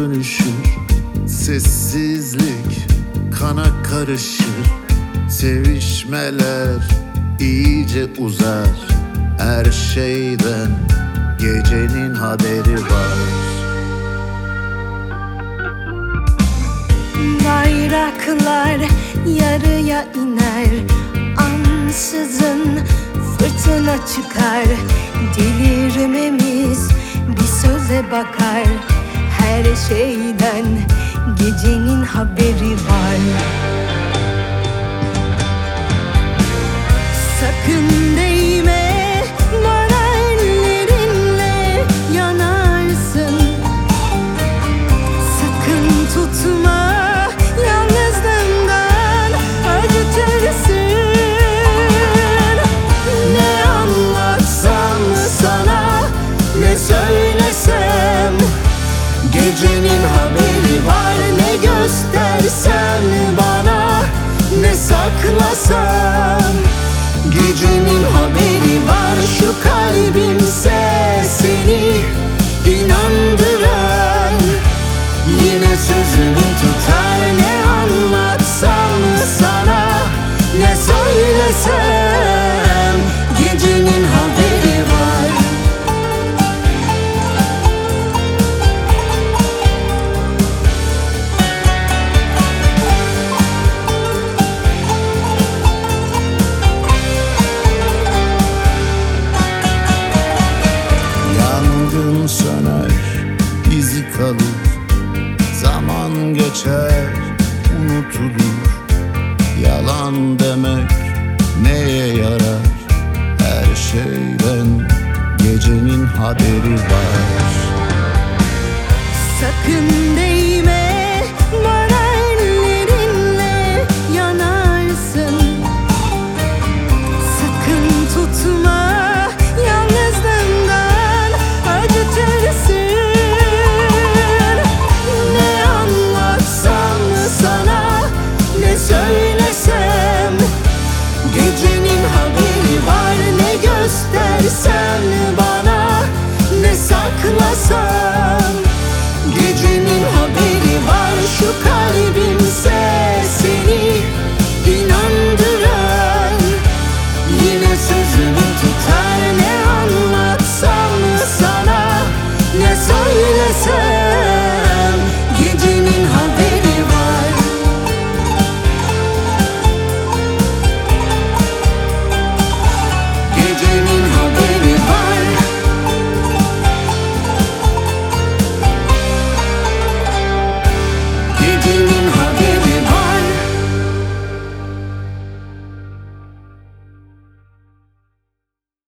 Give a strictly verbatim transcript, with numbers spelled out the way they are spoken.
dönüşür. Sessizlik kana karışır. Sevişmeler iyice uzar. Her şeyden gecenin haberi var. Bayraklar yarıya iner, ansızın fırtına çıkar. Delirmemiz bir söze bakar. Her şeyden gecenin haberi var. Sakın değme bana, ellerinle yanarsın. Sakın tutma, yalnızlığından acıtırsın. Ne anlatsam sana, ne söylesem, gecenin haberi var. Ne göstersen bana, ne saklasam, gecenin haberi var. Şu kalbimse seni inandıran, yine sözünü tutar. Ne anlatsam sana, ne söylesem, gecenin haberi var. Yangın söner, izi kalır. Zaman geçer, unutulur. Yalan demek neye yarar? Her şeyden gecenin haberi var. Sakın değme